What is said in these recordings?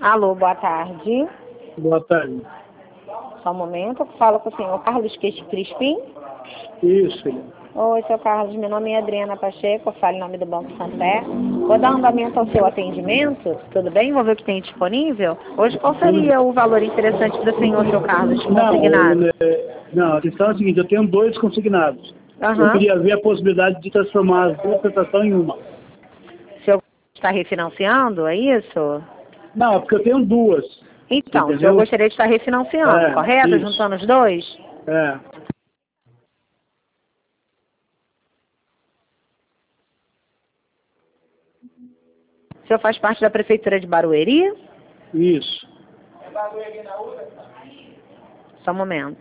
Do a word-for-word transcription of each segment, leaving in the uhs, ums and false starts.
Alô, boa tarde. Boa tarde. Só um momento, eu falo com o senhor Carlos Crispim. Isso, filha. Oi, seu Carlos, meu nome é Adriana Pacheco, eu falo em nome do Banco Santander. Vou dar andamento ao seu atendimento, tudo bem? Vou ver o que tem disponível. Hoje, qual seria o valor interessante para o senhor, seu Carlos, consignado? Não, é, não, a questão é a seguinte, eu tenho dois consignados. Uhum. Eu queria ver a possibilidade de transformar as duas prestações em uma. O senhor está refinanciando, é isso? Não, é porque eu tenho duas. Então, Entendeu? o senhor gostaria de estar refinanciando, É, correto? isso. Juntando os dois? É. O senhor faz parte da Prefeitura de Barueri? Isso. Só um momento.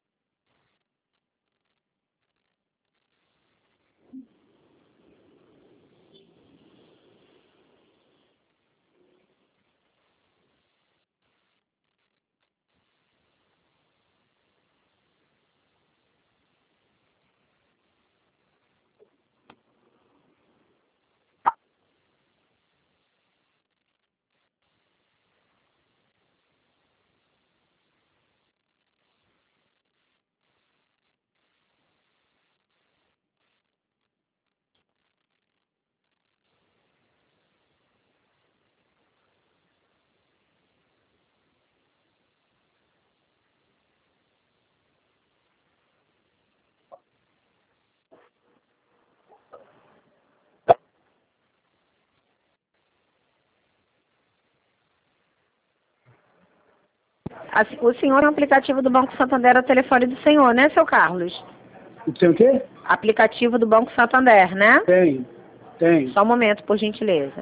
O senhor tem um aplicativo do Banco Santander ao telefone do senhor, né, seu Carlos? Tem o quê? Aplicativo do Banco Santander, né? Tem. Tem. Só um momento, por gentileza.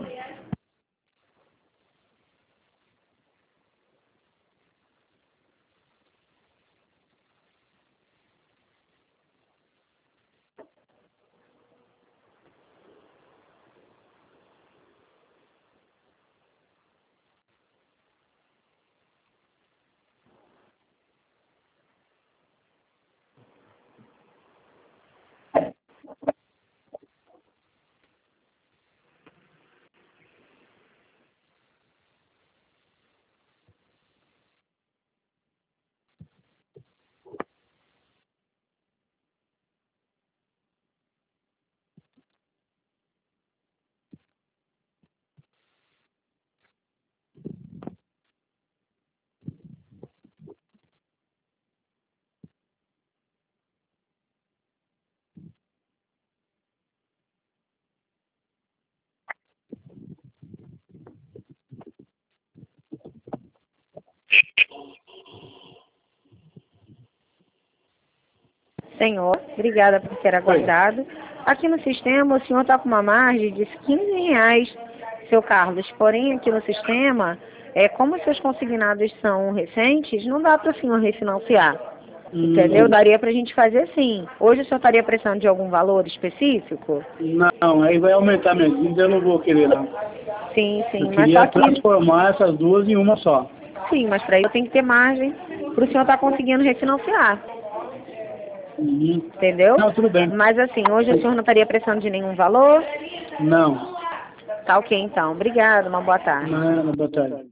Senhor, obrigada por ter aguardado. Aqui no sistema, o senhor está com uma margem de quinze reais, seu Carlos. Porém, aqui no sistema, é, como seus consignados são recentes, não dá para o senhor refinanciar. Hum. Entendeu? Daria para a gente fazer sim. Hoje o senhor estaria precisando de algum valor específico? Não, aí vai aumentar minha dívida, eu não vou querer, não. Sim, sim. Eu Mas queria só que... transformar essas duas em uma só. Sim, mas para isso tem que ter margem para o senhor estar conseguindo refinanciar. Uhum. Entendeu? Não, tudo bem. Mas assim, hoje o senhor não estaria precisando de nenhum valor? Não. Tá ok então. Obrigada, uma boa tarde. Não, boa tarde.